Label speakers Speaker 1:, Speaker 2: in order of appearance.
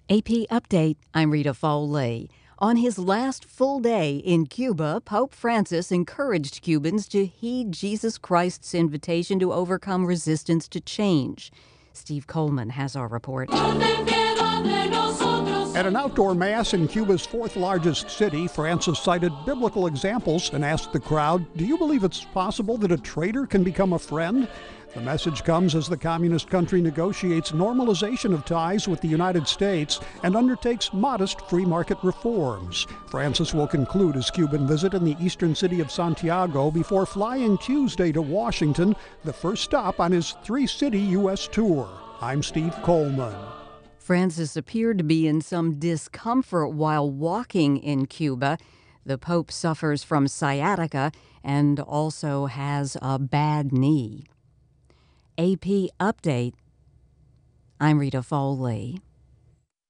Speaker 1: AP Update, I'm Rita Foley. On his last full day in Cuba, Pope Francis encouraged Cubans to heed Jesus Christ's invitation to overcome resistance to change. Steve Coleman has our report.
Speaker 2: At an outdoor mass in Cuba's fourth largest city, Francis cited biblical examples and asked the crowd, "Do you believe it's possible that a traitor can become a friend?" The message comes as the communist country negotiates normalization of ties with the United States and undertakes modest free market reforms. Francis will conclude his Cuban visit in the eastern city of Santiago before flying Tuesday to Washington, the first stop on his three-city U.S. tour. I'm Steve Coleman.
Speaker 1: Francis appeared to be in some discomfort while walking in Cuba. The Pope suffers from sciatica and also has a bad knee. AP Update, I'm Rita Foley.